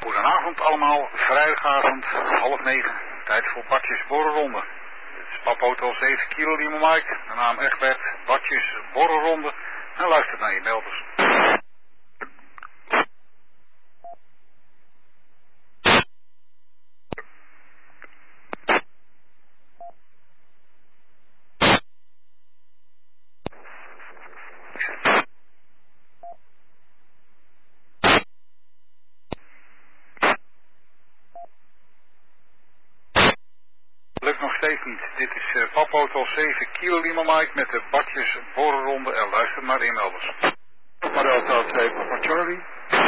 Goedenavond allemaal, vrijdagavond, 8:30, tijd voor Bartjes Borrelronde. Het is Papa Hotel 7 Kilo Lima Mike, de naam Egbert, Bartjes Borrelronde en luister naar je melders. Lukt nog steeds niet. Dit is Papa Hotel 7 Kilo Lima Mike met de Bartjes Borrelronde en luister naar de inmelders. Papa Delta 2, Papa Charlie.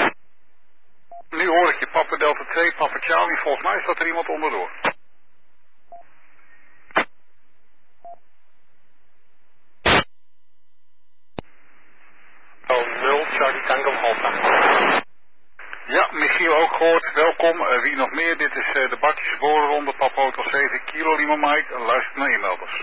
Nu hoor ik je, Papa Delta 2, Papa Charlie. Volgens mij staat er iemand onderdoor. Oh, 0, Charlie Tango Alpha. Ja, Michiel ook gehoord. Welkom. Wie nog meer? Dit is de Bartjes Borrelronde, Papa Hotel 7 Kilo Lima Mike. En luister naar inmelders.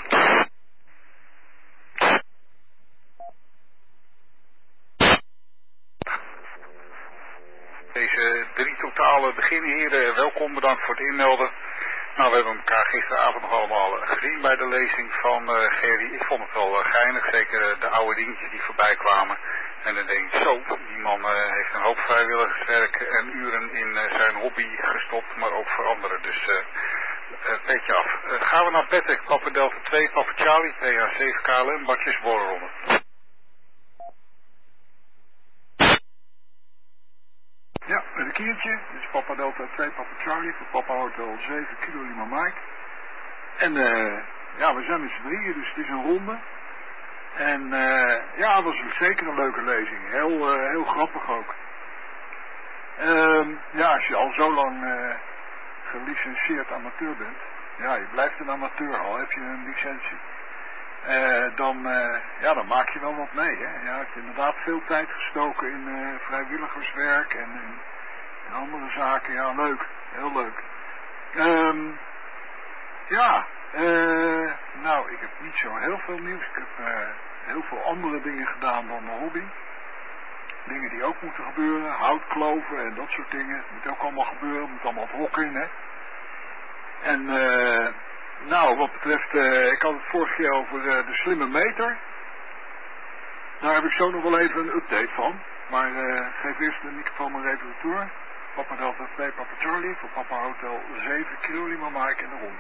Deze 3 totale beginnen hier. Welkom, bedankt voor het inmelden. Nou, we hebben elkaar gisteravond nog allemaal gezien bij de lezing van Gerry. Ik vond het wel geinig, zeker de oude dingetjes die voorbij kwamen. En dan denk ik, zo, die man heeft een hoop vrijwilligerswerk en uren in zijn hobby gestopt, maar ook voor anderen. Dus petje af. Gaan we naar Patrick, Papa Delta 2, Papa Charlie, PH 7 KLM, Bartjes Borrelronde. Ja, met een kiertje. Dit is Papa Delta 2, Papa Charlie voor Papa Hotel 7 Kilo Lima Mike. En ja, we zijn met z'n drieën, dus het is een ronde. En ja, het was zeker een leuke lezing. Heel grappig ook. Ja, als je al zo lang gelicenseerd amateur bent, ja, je blijft een amateur, al heb je een licentie. Dan maak je wel wat mee, hè. Ja, ik heb inderdaad veel tijd gestoken in vrijwilligerswerk en in andere zaken. Ja, leuk. Heel leuk. Nou, ik heb niet zo heel veel nieuws. Ik heb heel veel andere dingen gedaan dan mijn hobby. Dingen die ook moeten gebeuren. Houtkloven en dat soort dingen. Dat moet ook allemaal gebeuren. Moet allemaal het hok in, hè. En nou, wat betreft, ik had het vorige keer over de slimme meter. Daar heb ik zo nog wel even een update van. Maar geef eerst de microfoon maar even retour. Papa Delta 2, Papa Charlie voor Papa Hotel 7 Kilo Lima Mike in de ronde.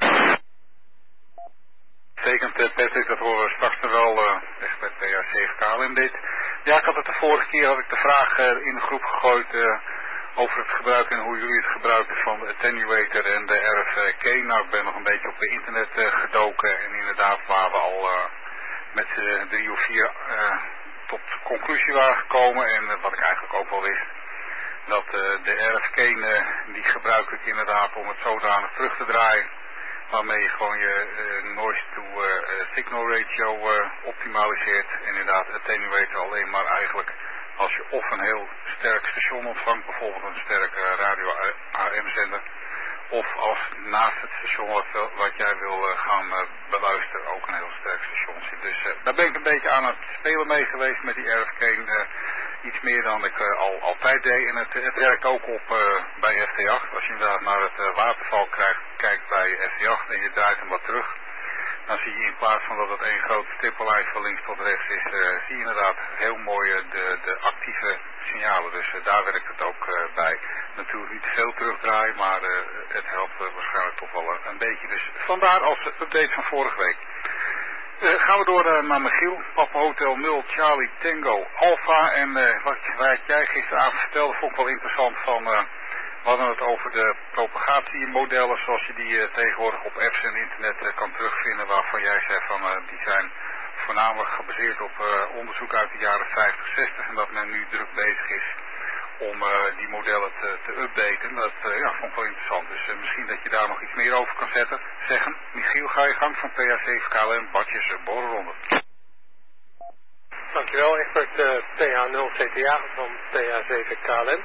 Tekent Patrick, dat horen we straks er wel, echt bij PH 7 KLM dit. Ja, ik had het de vorige keer, had ik de vraag in de groep gegooid over het gebruik en hoe jullie het gebruiken van de attenuator en de RFK. Nou, ik ben nog een beetje op het internet gedoken en inderdaad waar we al met 3 of 4 tot conclusie waren gekomen en wat ik eigenlijk ook wel wist. Dat de RFK, die gebruik ik inderdaad om het zodanig terug te draaien. Waarmee je gewoon je noise to signal ratio optimaliseert. En inderdaad attenuator alleen maar eigenlijk als je of een heel sterk station ontvangt, bijvoorbeeld een sterke radio AM zender. Of als naast het station wat jij wil gaan beluisteren ook een heel sterk station zit. Dus daar ben ik een beetje aan het spelen mee geweest met die RFK. Iets meer dan ik altijd deed. En het werkt ook op bij FT8. Als je inderdaad naar het waterval kijkt bij FT8 en je draait hem wat terug. Dan zie je in plaats van dat het één grote stippellijn van links tot rechts is, zie je inderdaad heel mooi de actieve signalen. Dus daar werkt het ook bij. Natuurlijk niet veel terugdraaien, maar het helpt waarschijnlijk toch wel een beetje. Dus vandaar als update van vorige week. Gaan we door naar Michiel, Papa Hotel 0 Charlie Tango Alpha. En wat jij gisteravond vertelde vond ik wel interessant van... We hadden het over de propagatiemodellen zoals je die tegenwoordig op apps en internet kan terugvinden. Waarvan jij zei van die zijn voornamelijk gebaseerd op onderzoek uit de jaren 50, 60. En dat men nu druk bezig is om die modellen te updaten. Dat vond ik wel interessant. Dus misschien dat je daar nog iets meer over kan zeggen. Michiel, ga je gang van PH7 KLM, Bartjes Borrelronde. Dankjewel, Egbert PH0 CTA van PH7 KLM.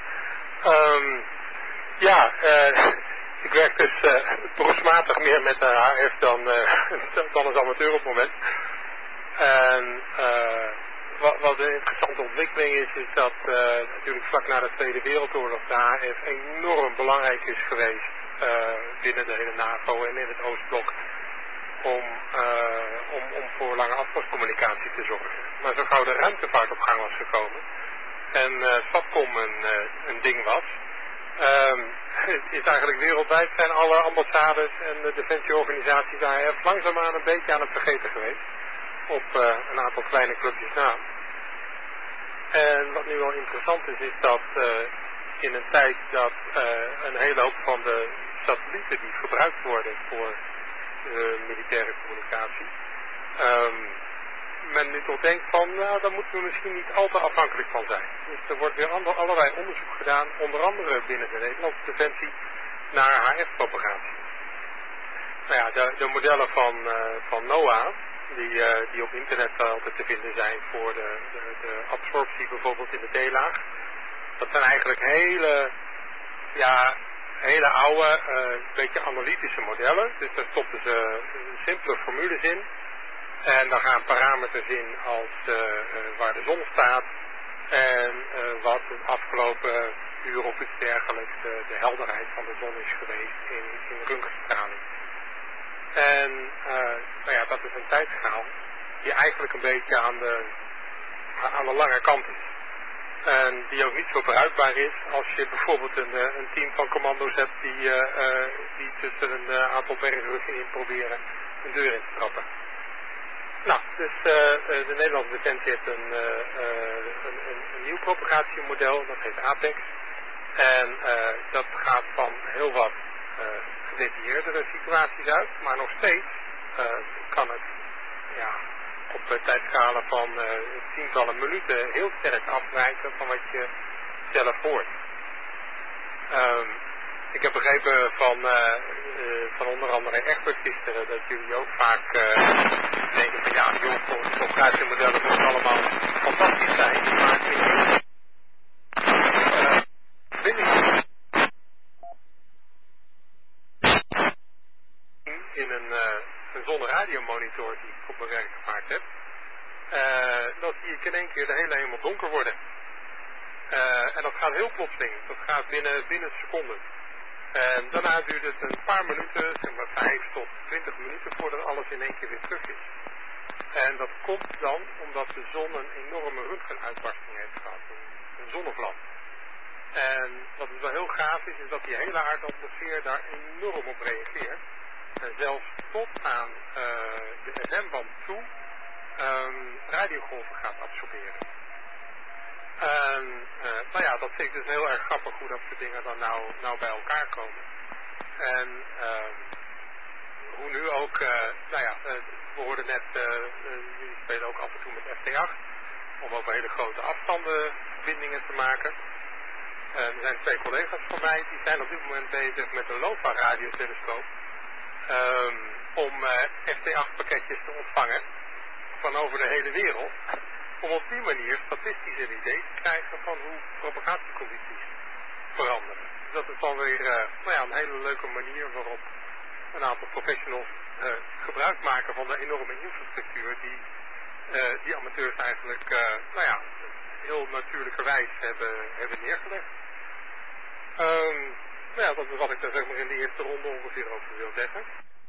Ik werk dus beroepsmatig meer met de HF dan als amateur op het moment. En wat een interessante ontwikkeling is dat natuurlijk vlak na de Tweede Wereldoorlog de HF enorm belangrijk is geweest binnen de hele NAVO en in het Oostblok om voor lange afstandscommunicatie te zorgen. Maar zo gauw de ruimtevaart op gang was gekomen en SATCOM een ding was, is eigenlijk wereldwijd zijn alle ambassades en de defensieorganisaties de HF langzaamaan een beetje aan het vergeten geweest. Op een aantal kleine clubjes na. En wat nu wel interessant is dat in een tijd dat een hele hoop van de satellieten die gebruikt worden voor militaire communicatie, men nu toch denkt van, nou, daar moeten we misschien niet al te afhankelijk van zijn. Dus er wordt weer allerlei onderzoek gedaan, onder andere binnen de Nederlandse Defensie, naar HF-propagatie. Nou ja, de modellen van NOAA, die op internet altijd te vinden zijn voor de absorptie bijvoorbeeld in de D-laag. Dat zijn eigenlijk hele oude, beetje analytische modellen. Dus daar stoppen ze simpele formules in. En dan gaan parameters in als waar de zon staat. En wat de afgelopen uur of iets dergelijks de helderheid van de zon is geweest in röntgenstraling. En dat is een tijdschaal die eigenlijk een beetje aan de lange kant is. En die ook niet zo bruikbaar is als je bijvoorbeeld een team van commando's hebt die tussen een aantal bergruggen in proberen een deur in te trappen. Nou, dus de Nederlandse Defensie heeft een nieuw propagatiemodel, dat heet APEX. En dat gaat van heel wat gedetailleerdere situaties uit, maar nog steeds kan het op tijdschalen van tientallen minuten heel sterk afwijken van wat je zelf hoort. Ik heb begrepen van onder andere Egbert gisteren dat jullie ook vaak denken van ja, joh, voor propagatiemodellen moet allemaal fantastisch zijn, maar in een zonneradiomonitor die ik op mijn werk gemaakt heb, dan zie ik in één keer de hele hemel donker worden. En dat gaat heel plotseling. Dat gaat binnen seconden. En daarna duurt het een paar minuten, zeg maar 5 tot 20 minuten, voordat alles in één keer weer terug is. En dat komt dan omdat de zon een enorme röntgenuitbarsting heeft gehad. Een zonnevlam. En wat dus wel heel gaaf is dat die hele aardatmosfeer daar enorm op reageert. En zelfs tot aan de FM-band toe radiogolven gaat absorberen. En dat vind ik dus heel erg grappig hoe dat soort dingen dan nou bij elkaar komen. En hoe nu ook, we hoorden net, jullie spelen ook af en toe met FT8 om over hele grote afstanden verbindingen te maken. Er zijn 2 collega's van mij die zijn op dit moment bezig met een LOFA-radiotelescoop om FT8 pakketjes te ontvangen van over de hele wereld. Om op die manier statistisch een idee te krijgen van hoe propagatiecondities veranderen. Dus dat is dan weer een hele leuke manier waarop een aantal professionals gebruik maken van de enorme infrastructuur die amateurs eigenlijk heel natuurlijkerwijs hebben neergelegd. Dat is wat ik daar zeg maar in de eerste ronde ongeveer over wil zeggen.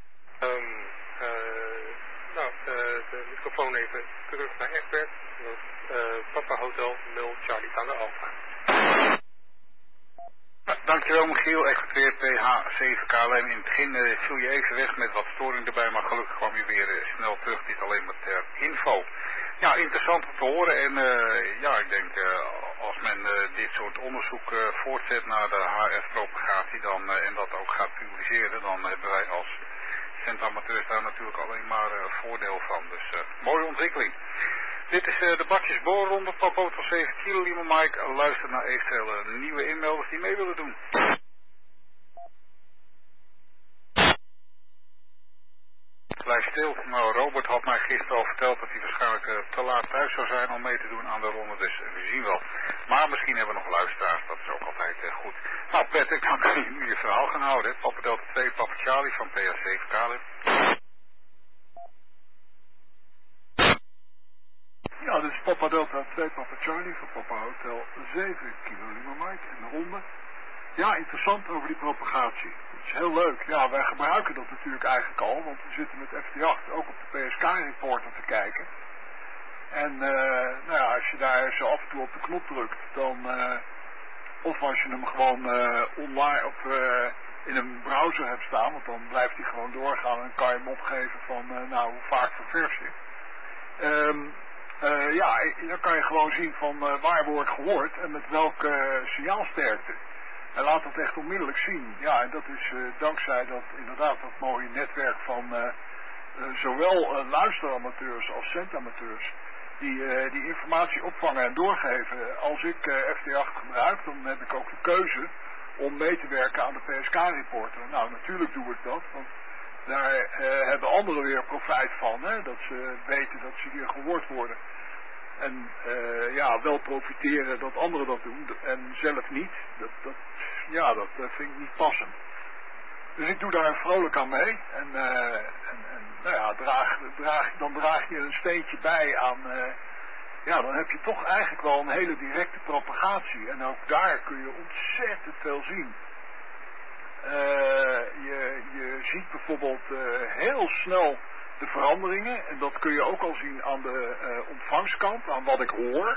De microfoon even terug naar Egbert. Papa Hotel 0 Charlie Tango Alpha. Dankjewel Michiel, Egbert weer PH7 KLM. In het begin viel je even weg met wat storing erbij, maar gelukkig kwam je weer snel terug. Dit alleen maar ter info. Ja, interessant om te horen en ik denk als men dit soort onderzoek voortzet naar de HF-propagatie en dat ook gaat publiceren, dan hebben wij als centamateurs daar natuurlijk alleen maar voordeel van. Dus mooie ontwikkeling. Dit is de bakjesbolronde, Papautel 7 kilo, Lima Mike. Luister naar eventuele nieuwe inmelders die mee willen doen. Blijf stil. Nou, Robert had mij gisteren al verteld dat hij waarschijnlijk te laat thuis zou zijn om mee te doen aan de ronde, dus we zien wel. Maar misschien hebben we nog luisteraars, dat is ook altijd goed. Nou Patrick, dan kan je nu je verhaal gaan houden. Papa Delta 2, Papa Charlie van PH7 KLM. Ja, dit is Papa Delta 2, Papa Charlie van Papa Hotel 7 kilo Lima Mike in de ronde. Ja, interessant over die propagatie. Dat is heel leuk. Ja, wij gebruiken dat natuurlijk eigenlijk al, want we zitten met FT8 ook op de PSK-reporter te kijken. En nou ja, als je daar zo af en toe op de knop drukt, dan, of als je hem gewoon online of in een browser hebt staan, want dan blijft hij gewoon doorgaan en kan je hem opgeven van, nou, hoe vaak ververs je. Ja, dan kan je gewoon zien van waar wordt gehoord en met welke signaalsterkte. En laat dat echt onmiddellijk zien. Ja, en dat is dankzij dat inderdaad dat mooie netwerk van zowel luisteramateurs als zendamateurs die informatie opvangen en doorgeven. Als ik FT8 gebruik, dan heb ik ook de keuze om mee te werken aan de PSK-reporter. Nou, natuurlijk doe ik dat, want daar hebben anderen weer profijt van, hè, dat ze weten dat ze hier gehoord worden. En ja, wel profiteren dat anderen dat doen en zelf niet. Dat vind ik niet passend. Dus ik doe daar vrolijk aan mee. En nou ja, dan draag je een steentje bij aan... ja, dan heb je toch eigenlijk wel een hele directe propagatie. En ook daar kun je ontzettend veel zien. Je ziet bijvoorbeeld heel snel de veranderingen. En dat kun je ook al zien aan de ontvangstkant, aan wat ik hoor.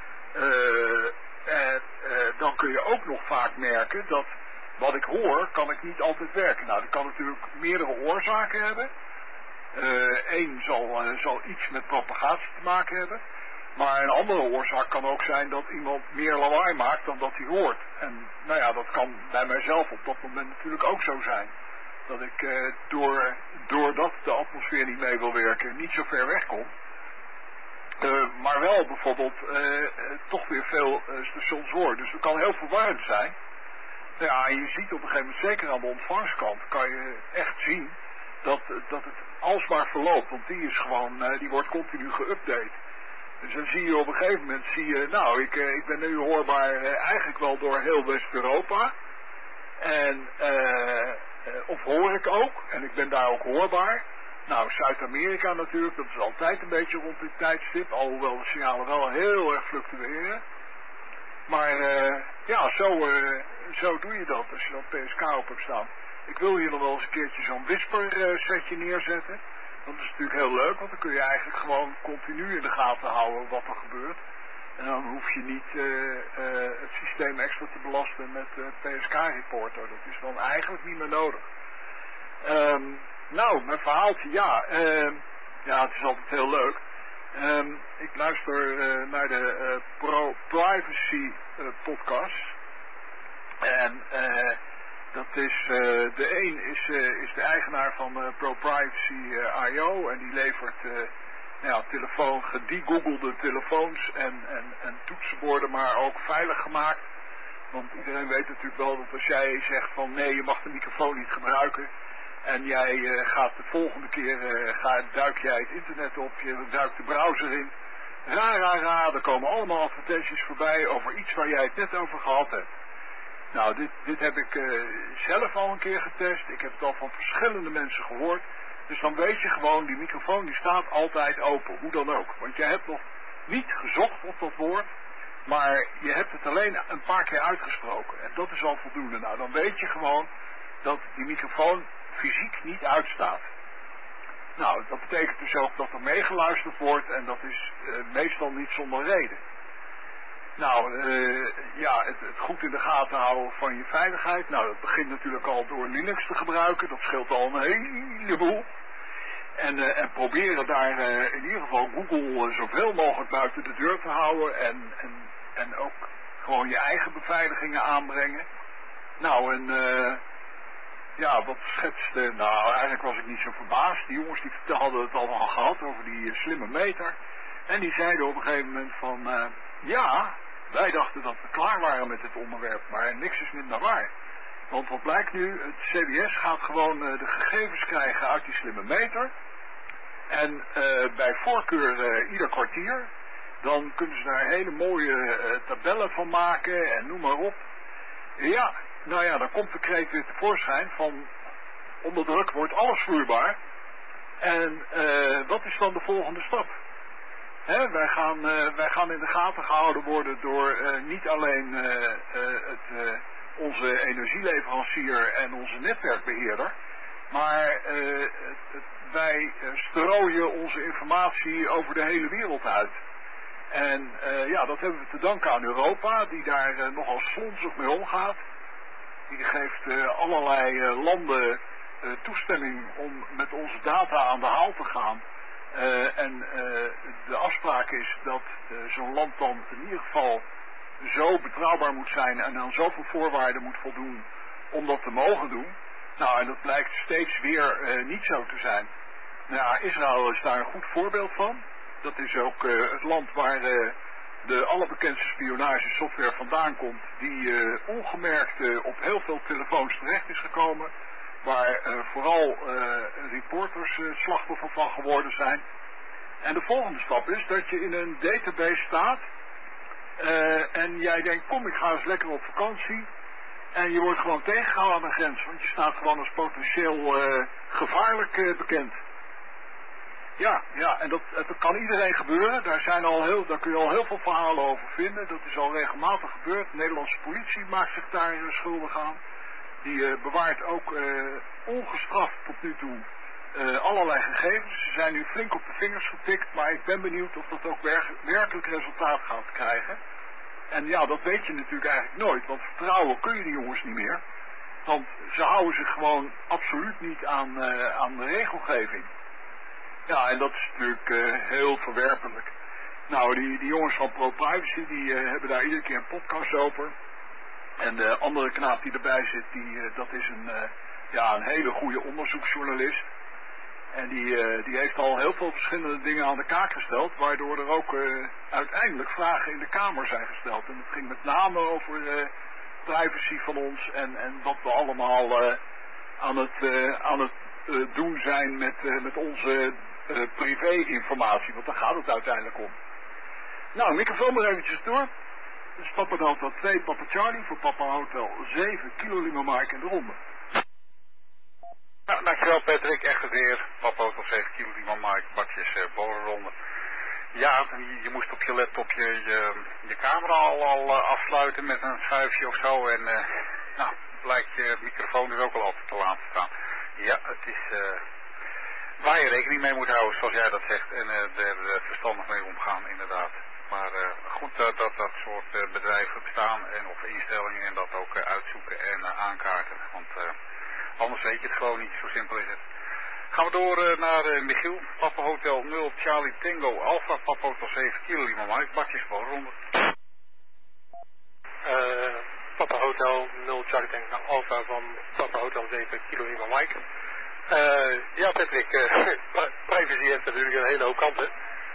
Dan kun je ook nog vaak merken dat wat ik hoor, kan ik niet altijd werken. Nou, dat kan natuurlijk meerdere oorzaken hebben. Eén zal iets met propagatie te maken hebben. Maar een andere oorzaak kan ook zijn dat iemand meer lawaai maakt dan dat hij hoort. En nou ja, dat kan bij mijzelf op dat moment natuurlijk ook zo zijn. Dat ik doordat de atmosfeer niet mee wil werken, niet zo ver weg kom. Maar wel bijvoorbeeld toch weer veel stations hoor. Dus dat kan heel verwarrend zijn. Ja, en je ziet op een gegeven moment, zeker aan de ontvangstkant, kan je echt zien dat het alsmaar verloopt. Want die is gewoon, die wordt continu geüpdate. Dus dan zie je op een gegeven moment, nou, ik ben nu hoorbaar eigenlijk wel door heel West-Europa. En, of hoor ik ook, en ik ben daar ook hoorbaar. Nou, Zuid-Amerika natuurlijk, dat is altijd een beetje rond dit tijdstip, alhoewel de signalen wel heel erg fluctueren. Maar ja, zo doe je dat als je dat PSK op hebt staan. Ik wil hier nog wel eens een keertje zo'n whisper setje neerzetten. Dat is natuurlijk heel leuk, want dan kun je eigenlijk gewoon continu in de gaten houden wat er gebeurt. En dan hoef je niet het systeem extra te belasten met PSK-reporter. Dat is dan eigenlijk niet meer nodig. Nou, mijn verhaaltje, ja. Ja, het is altijd heel leuk. Ik luister naar de Pro-Privacy podcast. En dat is, de een is de eigenaar van Pro-Privacy.io en die levert gedegoogelde telefoons en toetsenborden, maar ook veilig gemaakt. Want iedereen weet natuurlijk wel dat als jij zegt van nee, je mag de microfoon niet gebruiken. En jij gaat de volgende keer, duik jij het internet op, je duikt de browser in. Er komen allemaal advertenties voorbij over iets waar jij het net over gehad hebt. Nou, dit heb ik zelf al een keer getest. Ik heb het al van verschillende mensen gehoord. Dus dan weet je gewoon, die microfoon die staat altijd open, hoe dan ook. Want je hebt nog niet gezocht op dat woord, maar je hebt het alleen een paar keer uitgesproken. En dat is al voldoende. Nou, dan weet je gewoon dat die microfoon fysiek niet uitstaat. Nou, dat betekent dus ook dat er meegeluisterd wordt en dat is meestal niet zonder reden. Nou, ja, het goed in de gaten houden van je veiligheid. Nou, dat begint natuurlijk al door Linux te gebruiken. Dat scheelt al een heleboel. En proberen daar in ieder geval Google zoveel mogelijk buiten de deur te houden. En ook gewoon je eigen beveiligingen aanbrengen. Nou, en ja, wat schetste... Nou, eigenlijk was ik niet zo verbaasd. Die jongens die hadden het al gehad over die slimme meter. En die zeiden op een gegeven moment van... ja, wij dachten dat we klaar waren met dit onderwerp, maar niks is minder waar. Want wat blijkt nu, het CBS gaat gewoon de gegevens krijgen uit die slimme meter. En bij voorkeur ieder kwartier, dan kunnen ze daar hele mooie tabellen van maken en noem maar op. Ja, nou ja, dan komt de kreet weer tevoorschijn van onder druk wordt alles vloeibaar. En wat is dan de volgende stap? Wij gaan in de gaten gehouden worden door niet alleen onze energieleverancier en onze netwerkbeheerder, maar wij strooien onze informatie over de hele wereld uit. En dat hebben we te danken aan Europa, die daar nogal slonzig mee omgaat. Die geeft allerlei landen toestemming om met onze data aan de haal te gaan. De afspraak is dat zo'n land dan in ieder geval zo betrouwbaar moet zijn en aan zoveel voorwaarden moet voldoen om dat te mogen doen. Nou, en dat blijkt steeds weer niet zo te zijn. Nou ja, Israël is daar een goed voorbeeld van. Dat is ook het land waar de allerbekendste spionagesoftware vandaan komt, die ongemerkt op heel veel telefoons terecht is gekomen, waar vooral reporters het slachtoffer van geworden zijn. En de volgende stap is dat je in een database staat en jij denkt, kom, ik ga eens lekker op vakantie. En je wordt gewoon tegengehouden aan de grens, want je staat gewoon als potentieel gevaarlijk bekend. Ja, en dat kan iedereen gebeuren. Daar kun je al heel veel verhalen over vinden. Dat is al regelmatig gebeurd. De Nederlandse politie maakt zich daar schuldig aan. Die bewaart ook ongestraft tot nu toe allerlei gegevens. Ze zijn nu flink op de vingers getikt, maar ik ben benieuwd of dat ook werkelijk resultaat gaat krijgen. En ja, dat weet je natuurlijk eigenlijk nooit, want vertrouwen kun je die jongens niet meer. Want ze houden zich gewoon absoluut niet aan de regelgeving. Ja, en dat is natuurlijk heel verwerpelijk. Nou, die jongens van ProPrivacy, die hebben daar iedere keer een podcast over. En de andere knaap die erbij zit, dat is een hele goede onderzoeksjournalist. En die heeft al heel veel verschillende dingen aan de kaak gesteld, waardoor er ook uiteindelijk vragen in de Kamer zijn gesteld. En het ging met name over privacy van ons en wat we allemaal aan het doen zijn met onze privé-informatie, want daar gaat het uiteindelijk om. Nou, microfoon maar eventjes door. Dat is Papa Hotel 2, Papa Charlie, voor Papa Hotel 7, Kilo Lima Mike en de ronde. Nou, dankjewel Patrick, echt weer. Papa Hotel 7, Kilo Lima Mike, bakjes bolenronde. Ja, je moest op je laptop je camera al afsluiten met een schuifje of zo en blijkt je microfoon dus ook al altijd te laat staan. Ja, het is waar je rekening mee moet houden, zoals jij dat zegt, en er verstandig mee omgaan, inderdaad. Maar goed dat soort bedrijven bestaan of instellingen en dat ook uitzoeken en aankaarten. Want anders weet je het gewoon niet, zo simpel is het. Gaan we door naar Michiel, Papa Hotel 0 Charlie Tango Alpha, Papa Hotel 7 Kilo Lima Mike, bakjes ronde. Papa Hotel 0 Charlie Tango Alpha van Papa Hotel 7 Kilo Lima Mike. Ja Patrick, privacy heeft natuurlijk een hele hoop kanten.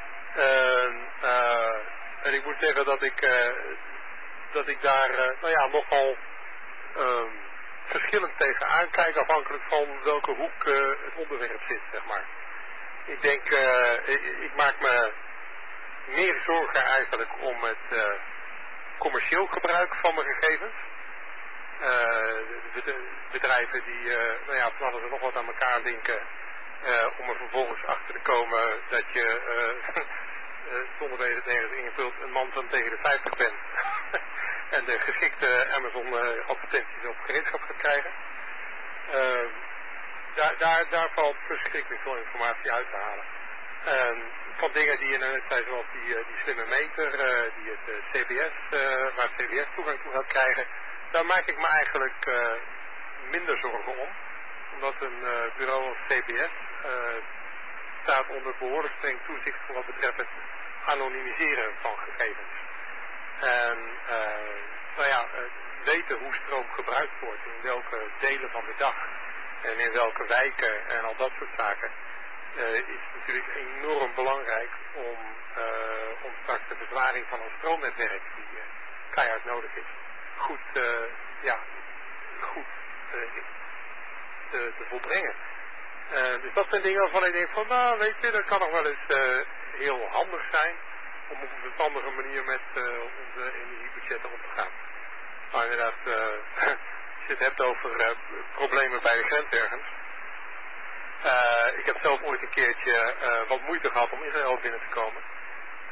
En ik moet zeggen dat ik daar nogal verschillend tegen aankijk, afhankelijk van welke hoek het onderwerp zit, zeg maar. Ik denk, ik maak me meer zorgen eigenlijk om het commercieel gebruik van mijn gegevens. Bedrijven die van alles en nog wat aan elkaar linken, om er vervolgens achter te komen dat je zonder dat je het nergens ingevuld een man van tegen de 50 bent en de geschikte Amazon advertenties op gereedschap gaat krijgen. Daar valt verschrikkelijk veel informatie uit te halen. Van dingen die je net zei, zoals die slimme meter, die het CBS, waar CBS toegang toe gaat krijgen, daar maak ik me eigenlijk minder zorgen om. Omdat een bureau als CBS staat onder behoorlijk streng toezicht voor wat betreft het anonimiseren van gegevens. En weten hoe stroom gebruikt wordt, in welke delen van de dag en in welke wijken en al dat soort zaken, is natuurlijk enorm belangrijk om straks de bezwaring van een stroomnetwerk, die keihard nodig is, goed te volbrengen. Dus dat zijn dingen waarvan ik denk van, weet je, dat kan nog wel eens heel handig zijn om op een verstandige manier met onze energiebudgetten om te gaan. Nou inderdaad, als je het hebt over problemen bij de grens ergens. Ik heb zelf ooit een keertje wat moeite gehad om Israël binnen te komen.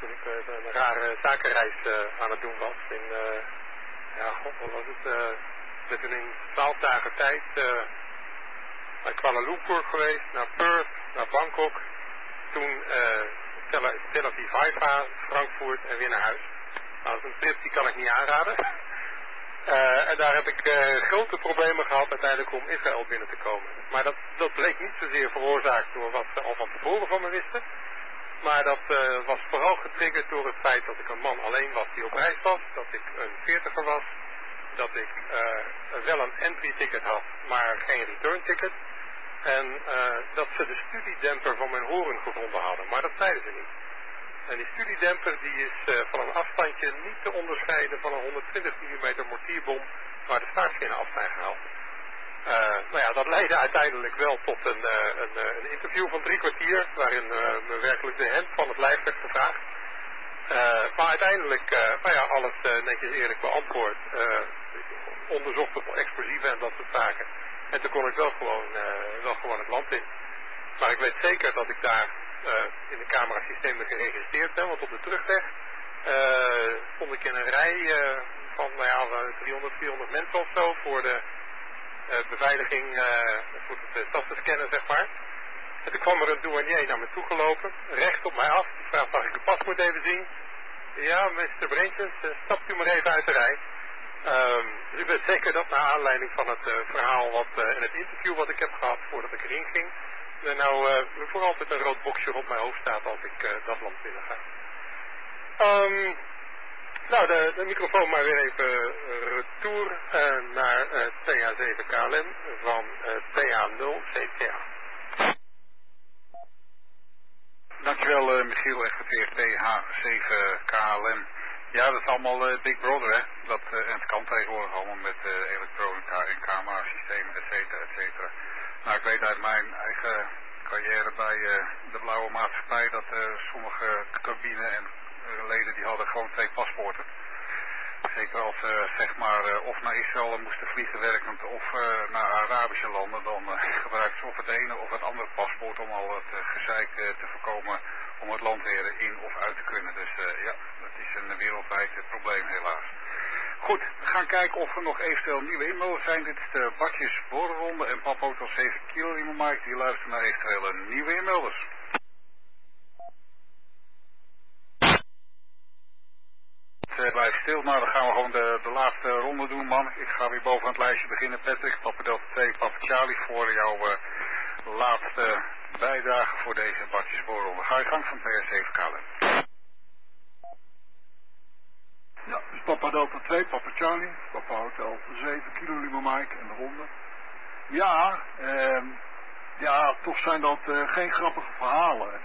toen ik een rare zakenreis aan het doen was. In, wat was het? Met in 12 dagen tijd naar Kuala Lumpur geweest, naar Perth, naar Bangkok. Toen Tel Aviv, Haifa, Frankfurt en weer naar huis. Nou, dat is een trip die kan ik niet aanraden. En daar heb ik grote problemen gehad uiteindelijk om Israël binnen te komen. Maar dat bleek niet zozeer veroorzaakt door wat ze al van tevoren van me wisten. Maar dat was vooral getriggerd door het feit dat ik een man alleen was die op reis was. Dat ik een 40er was. Dat ik wel een entry ticket had, maar geen return ticket. En dat ze de studiedemper van mijn horen gevonden hadden. Maar dat zeiden ze niet. En die studiedemper die is van een afstandje niet te onderscheiden van een 120 mm mortierbom waar de staartspinnen af zijn gehaald. Dat leidde uiteindelijk wel tot een interview van 3 kwartier waarin me werkelijk de hemd van het lijf werd gevraagd. Maar uiteindelijk, alles netjes eerlijk beantwoord, onderzocht op explosieven en dat soort zaken. En toen kon ik wel gewoon het land in. Maar ik weet zeker dat ik daar in de camerasystemen geregistreerd ben, want op de terugweg stond ik in een rij van 300, 400 mensen of zo voor de beveiliging, voor het tassen scannen, zeg maar. En toen kwam er een douanier naar me toe gelopen, recht op mij af. Die vraagt, mag ik uw paspoort even zien? Ja, Mr. Breentjens, stapt u maar even uit de rij. Dus ik weet zeker dat naar aanleiding van het verhaal en het interview wat ik heb gehad voordat ik erin ging, er voor altijd een rood boxje op mijn hoofd staat als ik dat land binnen ga. De microfoon maar weer even retour naar TH7 KLM van TH0 CTA. Dankjewel Michiel, exporteer TH7 KLM. Ja, dat is allemaal Big Brother, hè. Dat, en het kan tegenwoordig allemaal met elektronica en camerasystemen, et cetera. Nou, ik weet uit mijn eigen carrière bij de Blauwe Maatschappij dat sommige cabine en leden die hadden gewoon 2 paspoorten. Zeker als of naar Israël moesten vliegen werkend of naar Arabische landen, dan gebruikten ze of het ene of het andere paspoort om al het gezeik te voorkomen om het land weer in of uit te kunnen. Dus dat is een wereldwijd probleem helaas. Goed, we gaan kijken of er nog eventueel nieuwe inmelders zijn. Dit is de Badjes Borenronde en Papa Hotel 7 kilo in Mike. Die luisteren naar eventuele nieuwe inmelders. Blijf stil, maar dan gaan we gewoon de laatste ronde doen, man. Ik ga weer boven het lijstje beginnen, Patrick. Papa Delta 2, Papa Charlie, voor jouw laatste bijdrage voor deze Badjes Borenronde. Ga je gang van TH7 KLM. Ja, dus Papa Delta 2, Papa Charlie, Papa Hotel 7 kilo Lima Mike en de ronde. Ja, toch zijn dat geen grappige verhalen.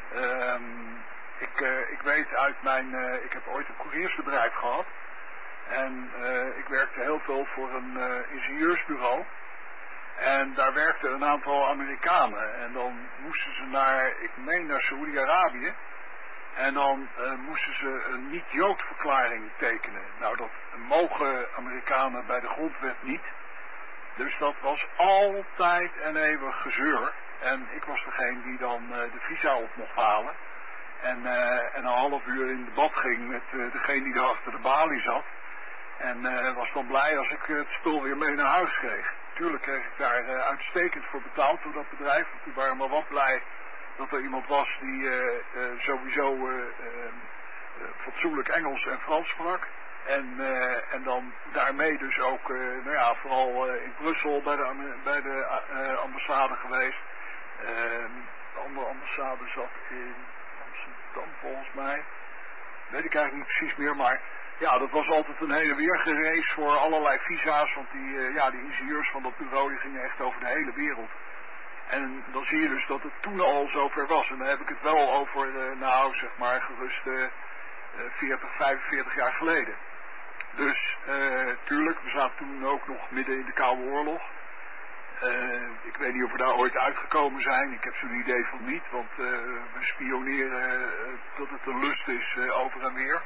Ik weet uit ik heb ooit een couriersbedrijf gehad. En ik werkte heel veel voor een ingenieursbureau. En daar werkten een aantal Amerikanen. En dan moesten ze naar Saoedi-Arabië. En dan moesten ze een niet-Jood verklaring tekenen. Nou, dat mogen Amerikanen bij de grondwet niet. Dus dat was altijd en eeuwig gezeur. En ik was degene die dan de visa op mocht halen. En een half uur in debat ging met degene die daar achter de balie zat. En was dan blij als ik het spul weer mee naar huis kreeg. Tuurlijk kreeg ik daar uitstekend voor betaald door dat bedrijf. Want die waren maar wat blij dat er iemand was die sowieso fatsoenlijk Engels en Frans sprak. En dan daarmee dus ook, vooral in Brussel bij de ambassade geweest. De andere ambassade zat in Amsterdam volgens mij. Weet ik eigenlijk niet precies meer, maar ja, dat was altijd een hele weer gereis voor allerlei visa's. Want die ingenieurs van dat bureau die gingen echt over de hele wereld. En dan zie je dus dat het toen al zover was. En dan heb ik het wel over, gerust 40, 45 jaar geleden. Dus, tuurlijk, we zaten toen ook nog midden in de Koude Oorlog. Ik weet niet of we daar ooit uitgekomen zijn. Ik heb zo'n idee van niet, want we spioneren dat het een lust is over en weer.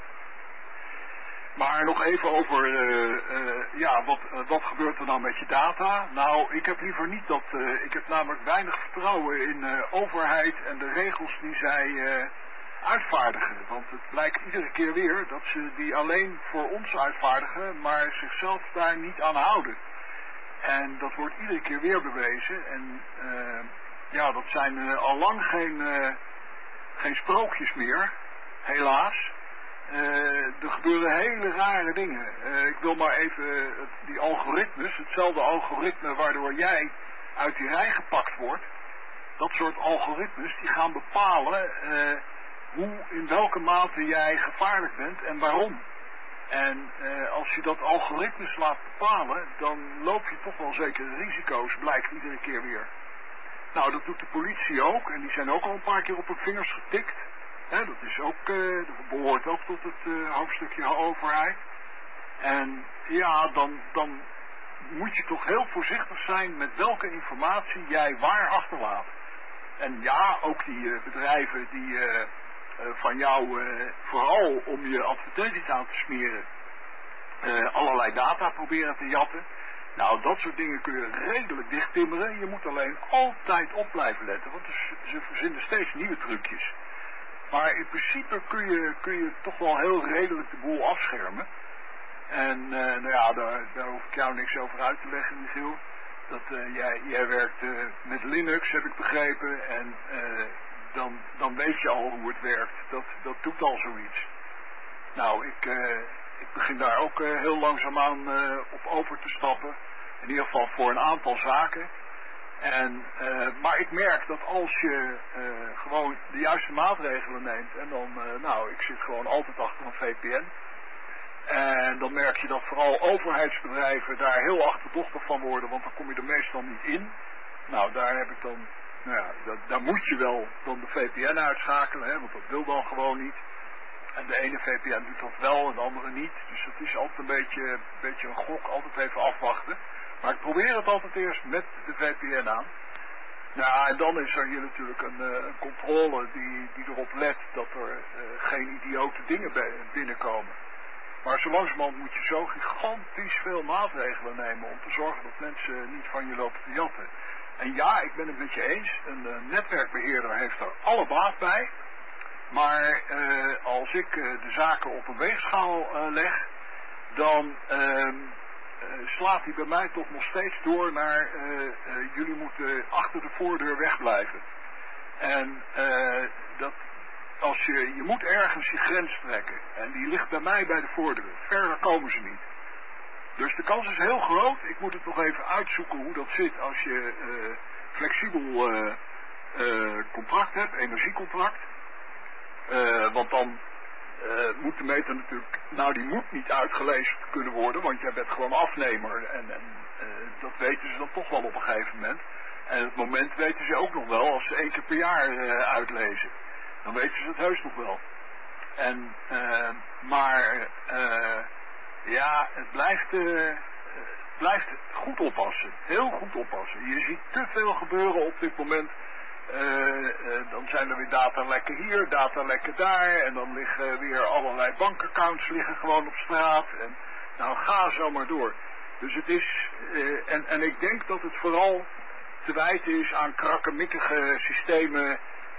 Maar nog even over, wat gebeurt er nou met je data? Nou, ik heb liever niet dat, ik heb namelijk weinig vertrouwen in overheid en de regels die zij uitvaardigen. Want het blijkt iedere keer weer dat ze die alleen voor ons uitvaardigen, maar zichzelf daar niet aan houden. En dat wordt iedere keer weer bewezen. En ja, dat zijn al lang geen sprookjes meer, helaas. Er gebeuren hele rare dingen. Ik wil maar even die algoritmes, hetzelfde algoritme waardoor jij uit die rij gepakt wordt. Dat soort algoritmes die gaan bepalen hoe, in welke mate jij gevaarlijk bent en waarom. En als je dat algoritmes laat bepalen, dan loop je toch wel zekere risico's, blijkt iedere keer weer. Nou, dat doet de politie ook en die zijn ook al een paar keer op hun vingers getikt. Dat is ook, dat behoort ook tot het hoofdstukje overheid. En ja, dan moet je toch heel voorzichtig zijn met welke informatie jij waar achterlaat. En ja, ook die bedrijven die van jou vooral om je advertenties aan te smeren allerlei data proberen te jatten. Nou, dat soort dingen kun je redelijk dichttimmeren. Je moet alleen altijd op blijven letten, want ze verzinnen steeds nieuwe trucjes. Maar in principe kun je toch wel heel redelijk de boel afschermen. En nou ja, daar hoef ik jou niks over uit te leggen, Michiel. Dat jij werkt met Linux, heb ik begrepen. En dan weet je al hoe het werkt. Dat doet al zoiets. Nou, ik begin daar ook heel langzaamaan op over te stappen. In ieder geval voor een aantal zaken. Maar ik merk dat als je gewoon de juiste maatregelen neemt. En dan, nou, ik zit gewoon altijd achter een VPN. En dan merk je dat vooral overheidsbedrijven daar heel achterdochtig van worden, want dan kom je er meestal niet in. Nou, daar heb ik dan, nou ja, daar moet je wel dan de VPN uitschakelen, hè, want dat wil dan gewoon niet. En de ene VPN doet dat wel en de andere niet. Dus dat is altijd een beetje een gok, altijd even afwachten. Maar ik probeer het altijd eerst met de VPN aan. Nou, en dan is er hier natuurlijk een controle die erop let dat er geen idiote dingen binnenkomen. Maar zo langzamerhand moet je zo gigantisch veel maatregelen nemen om te zorgen dat mensen niet van je lopen te jatten. En ja, ik ben het met je eens, een netwerkbeheerder heeft er alle baat bij. Maar als ik de zaken op een weegschaal leg, dan slaat hij bij mij toch nog steeds door naar jullie moeten achter de voordeur wegblijven. En als je moet ergens je grens trekken. En die ligt bij mij bij de voordeur. Verder komen ze niet. Dus de kans is heel groot. Ik moet het nog even uitzoeken hoe dat zit als je flexibel contract hebt, energiecontract. Want dan moet de meter natuurlijk, nou die moet niet uitgelezen kunnen worden, want jij bent gewoon afnemer. En dat weten ze dan toch wel op een gegeven moment. En het moment weten ze ook nog wel als ze 1 keer per jaar uitlezen. Dan weten ze het heus nog wel. En, ja, het blijft goed oppassen. Heel goed oppassen. Je ziet te veel gebeuren op dit moment. Dan zijn er weer datalekken hier, datalekken daar. En dan liggen weer allerlei bankaccounts liggen gewoon op straat. En nou, ga zo maar door. Dus het is, en ik denk dat het vooral te wijten is aan krakkemikkige systemen.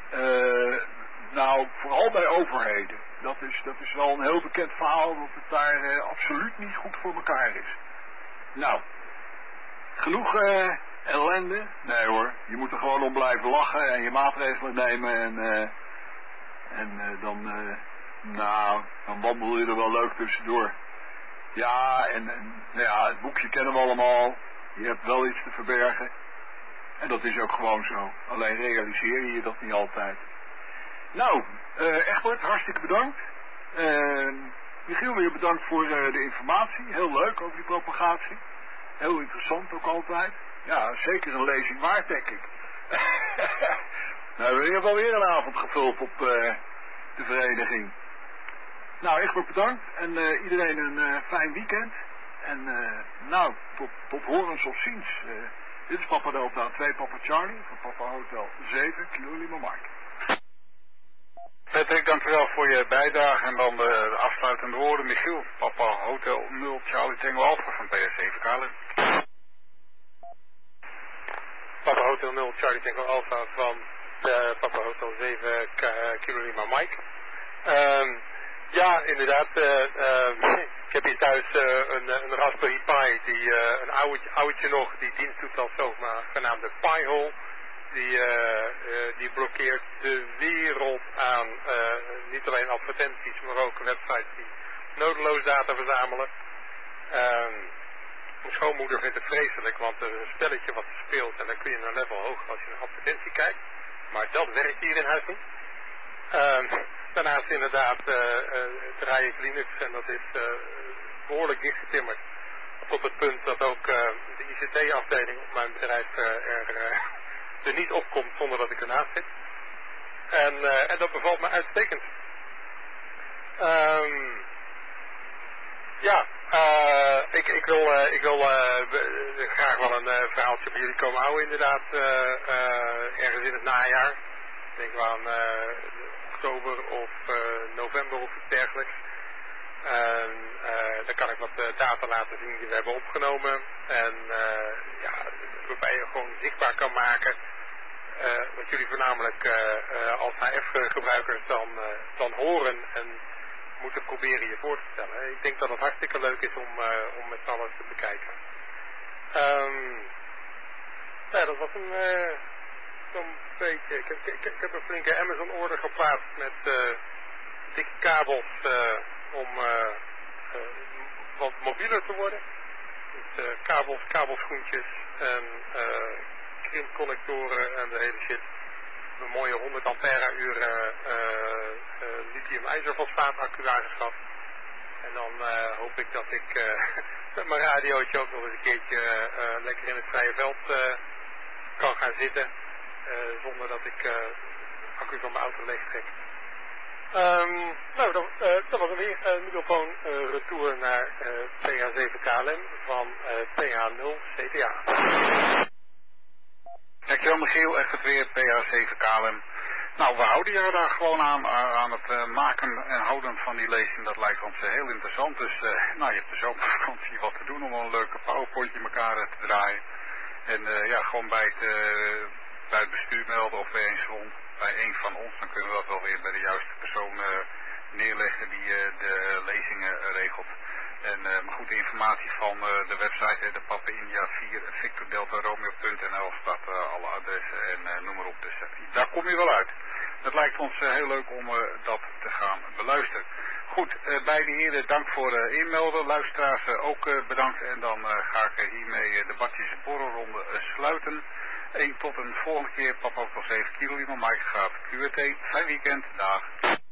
Nou, vooral bij overheden. Dat is wel een heel bekend verhaal, dat het daar absoluut niet goed voor elkaar is. Nou, genoeg ellende? Nee hoor, je moet er gewoon om blijven lachen en je maatregelen nemen en dan wandel je er wel leuk tussendoor. Ja, ja, het boekje kennen we allemaal. Je hebt wel iets te verbergen. En dat is ook gewoon zo. Alleen realiseer je dat niet altijd. Nou, Egbert, hartstikke bedankt. Michiel, weer bedankt voor de informatie. Heel leuk over die propagatie. Heel interessant ook altijd. Ja, zeker een lezing waard, denk ik. Nou, we hebben in ieder geval weer een avond gevuld op de vereniging. Nou, Egbert, bedankt. En iedereen een fijn weekend. En nou, tot horens of ziens. Dit is Papa Delta 2, Papa Charlie, van Papa Hotel 7, Kilo Lima Mike. Patrick, dank u wel voor je bijdrage en dan de afsluitende woorden. Michiel, Papa Hotel 0, Charlie Tango Alpha van PS7 Kalen. Papa Hotel 0, Charlie Tango Alpha van Papa Hotel 7, Kilo Lima Mike. Ja, inderdaad. Ik heb hier thuis een Raspberry Pi, een oudje nog, die dienst doet als zogenaamde Pi-hole. Die blokkeert de wereld aan, niet alleen advertenties, maar ook websites die nodeloos data verzamelen. Mijn schoonmoeder vindt het vreselijk, want er is een spelletje wat ze speelt en dan kun je een level hoger als je een advertentie kijkt. Maar dat werkt hier in huis niet. Daarnaast inderdaad draai ik Linux en dat is behoorlijk dichtgetimmerd. Tot het punt dat ook de ICT-afdeling op mijn bedrijf er niet opkomt zonder dat ik ernaast zit. En dat bevalt me uitstekend. Ik wil graag wel een verhaaltje bij jullie komen houden inderdaad. Ergens in het najaar. Ik denk wel aan oktober of november of iets dergelijks. Dan kan ik wat data laten zien die we hebben opgenomen. En waarbij je gewoon zichtbaar kan maken wat jullie voornamelijk als HF-gebruikers dan horen en moeten proberen je voor te stellen. Ik denk dat het hartstikke leuk is om met z'n allen te bekijken. Dat was zo'n beetje. Ik heb een flinke Amazon order geplaatst met dikke kabels om wat mobieler te worden. Dus kabelschoentjes en krimpconnectoren en de hele shit. Een mooie 100 ampère-uur lithium-ijzerfosfaat accu aangeschaft. En dan hoop ik dat ik met mijn radiootje ook nog eens een keertje lekker in het vrije veld kan gaan zitten. Zonder dat ik accu van mijn auto leeg trek. Dat was weer microfoon retour naar PH7KLM van PH0 CTA. Dankjewel Michiel, echt het weer, PH7KLM. Nou, we houden jou daar gewoon aan het maken en houden van die lezing. Dat lijkt ons heel interessant. Dus je hebt de zomervakantie wat te doen om een leuke PowerPoint in elkaar te draaien. En gewoon bij het bestuur melden of bij een van ons. Dan kunnen we dat wel weer bij de juiste persoon neerleggen die de lezingen regelt. En maar goed, de informatie van de website, de Papa India 4 Victor Delta Romeo.nl staat alle adressen en noem maar op. Dus daar kom je wel uit. Het lijkt ons heel leuk om dat te gaan beluisteren. Goed, beide heren dank voor inmelden. Luisteraars ook bedankt. En dan ga ik hiermee de Bartjes borrelronde sluiten. Tot een volgende keer. Papa ook nog 7 kilo. Mike gaat QT. Fijn weekend. Dag.